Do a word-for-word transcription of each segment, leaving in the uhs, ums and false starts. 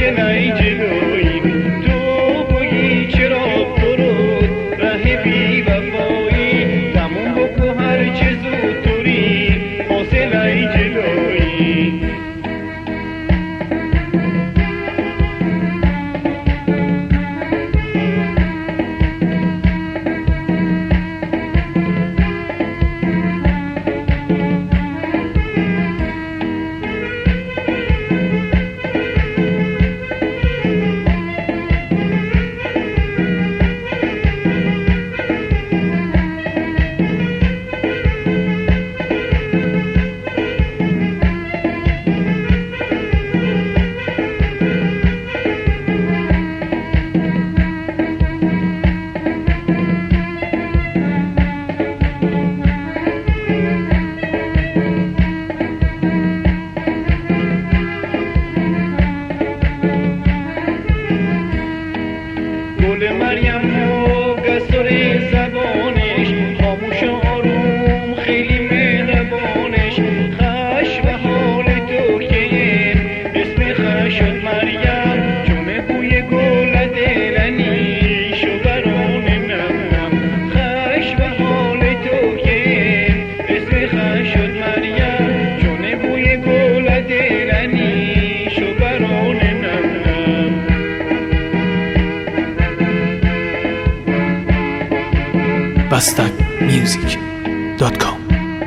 حوصله جلویی تو بگی چرا برود ره بی وفایی تموم بکو هر چه زودتری حوصله جلویی گل مریم و قصر زبانش خاموش و آروم خیلی مهربانش خش به حال تو که اسم خش شد مریم چون بوی گل دلنیش و بران نم خش به حال تو که اسم خش شد مریم چون بوی گل دلنیش و بران نم bastak music dot com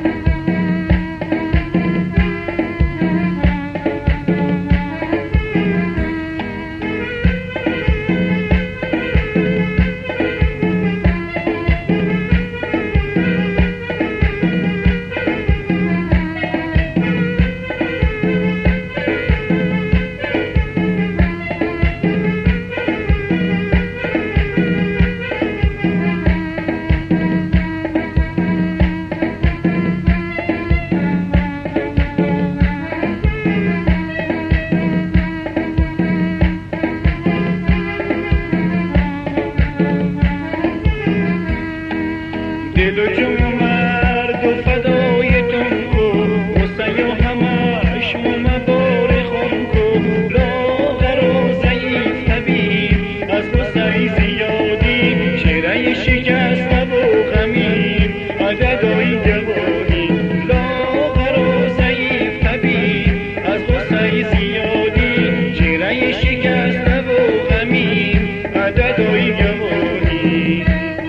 دل و جون مرد و فدای تون کو حسین و همش مبار خون کو لاغر و ضعیف طبیب از حسین زیادی شیره شکسته و غمین عددهای جوانی لاغر و ضعیف طبیب از حسین زیادی شیره شکسته و غمین عددهای جوانی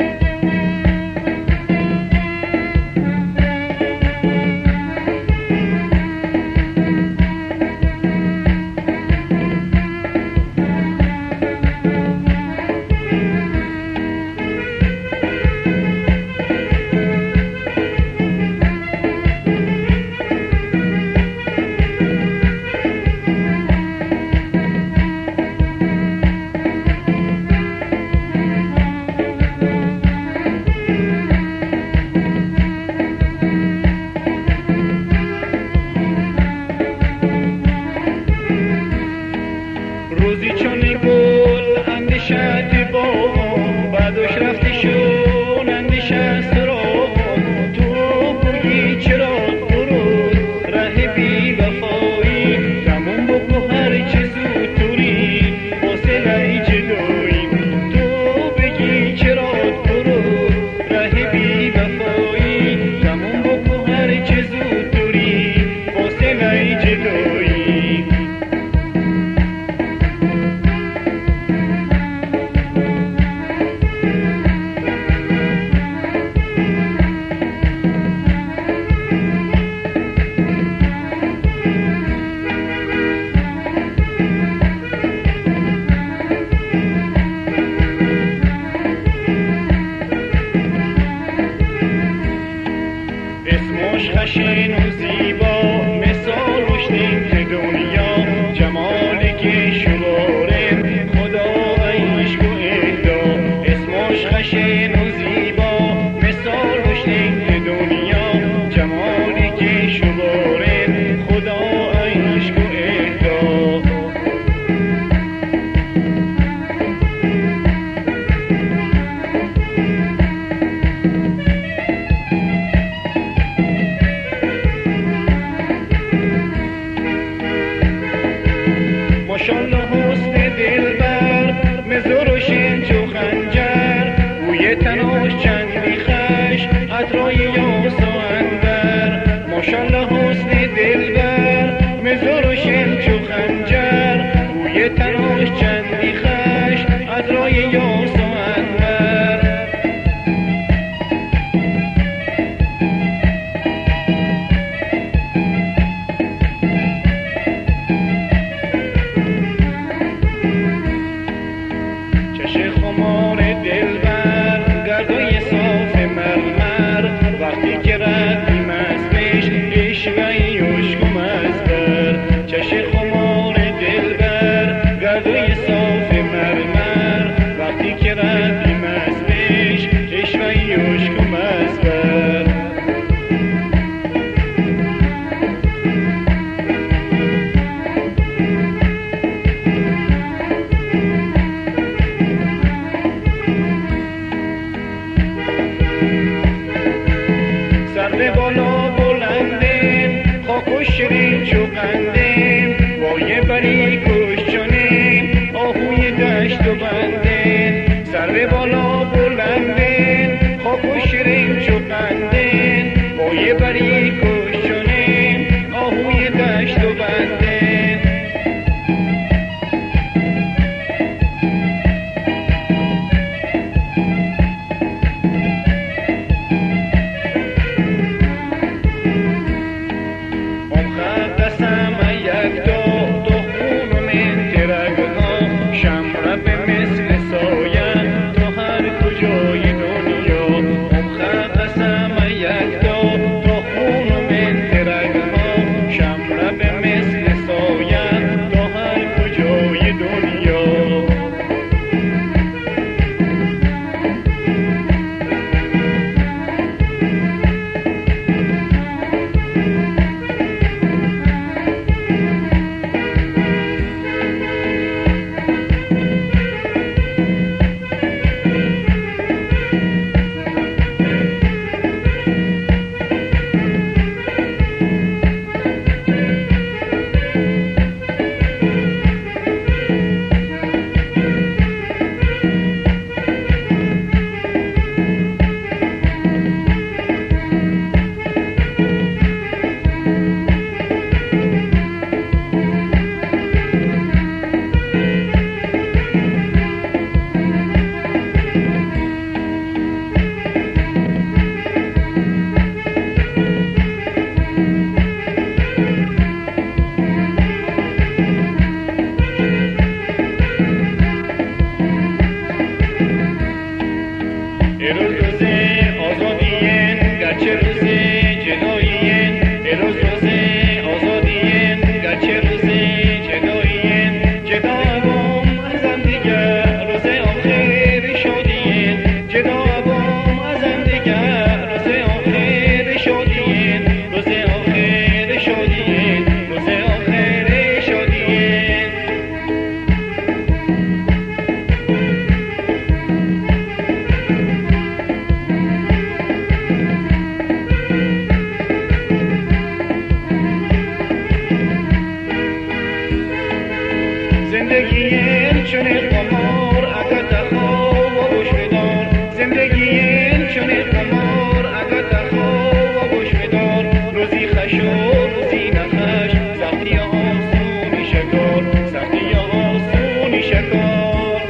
روزی چون گل اندیشت با بعدش رفتی شون اندیشت را تو بگی چرا برود ره بی وفایی تموم بکو هر چه زودتری حوصله جلویی تو بگی چرا برود ره بی وفایی تموم بکو هر چه زودتری حوصله جلویی چندی خش ادرای یاس و انور چش خمار دلبر گردای صاف مرمر وقتی که ردیم از پیش اشوهی اشکم از بر چش خمار دلبر گردای صاف مرمر وقتی که ردیم از پیش اشوهی اشکم از بر سر بالا بلندیم خاک و شیرین چوقندیم وای بری کشچانیم آهوی دشت و بندیم سر بالا بلندیم خاک و شیرین چوقندیم وای بری کشچانیم آهوی دشت و بندیم زندگی چون قمار اگر تخواب و گوش بدار زندگی چون قمار اگر تخواب و گوش بدار روزی خشو روزی نخش سختی آسونی شکار سختی آسونی شکار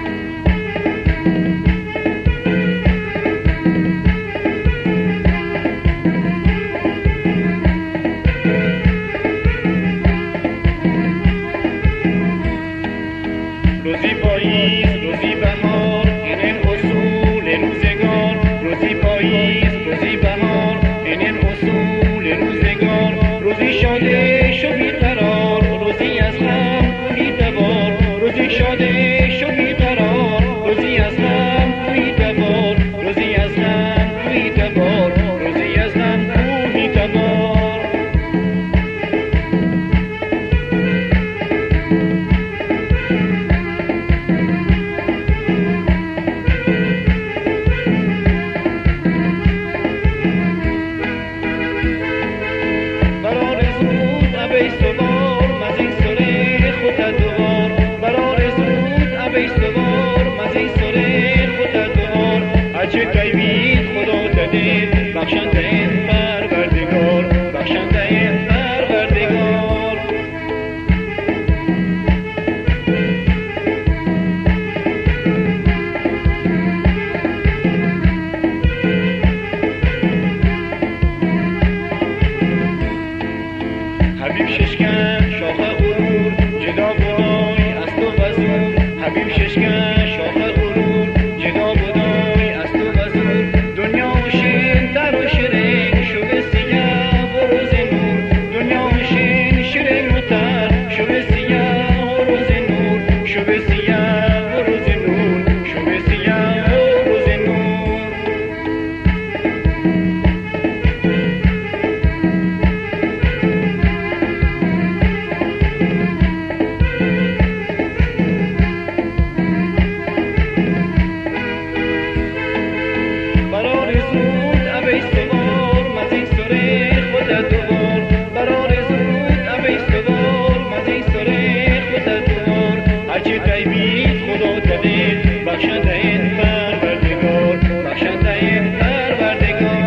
روزی پاییز روزی بهار این اصول روزگار روزی پاییز روزی بهار این اصول روزگار روزی شاده شو بیقرار روزی از هم کوی تبار روزی شاده شو بیقرار روزی از هم کوی تبار روزی از هم کوی تبار روزی از هم کوی تبار حبیب ششکش آخر غرور جدا بودای از تو بزرگ دنیا شین تر و شیرین شو به سیاه و روز نور دنیا شین شیرین و تر شو به سیاه و روز نور شو به سیاه و روز نور شو به سیاه و روز نور برار زود ابی سوار مزین سره خودت دوار برار زود ابی سوار مزین سره خودت دوار هرچی غیبی خدا داده بخشنده این پروردگار بخشنده این پروردگار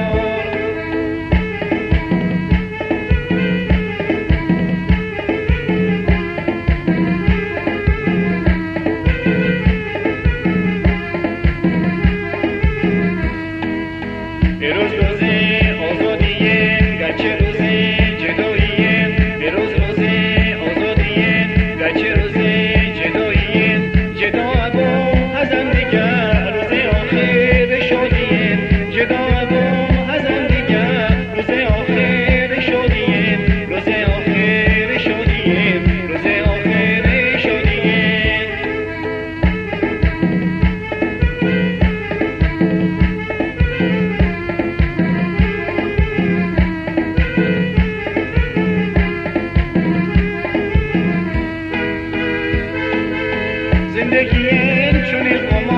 روز روزه آزادیه گرچه روزه جداییه روز روزه آزادیه گرچه روزه جداییه جدا ابا ازم دیگر روز آخر شادیه جدا ابا ازم دیگر روز آخر شادیه روز آخر شادیه روز آخر شادیه زندگی چون قمار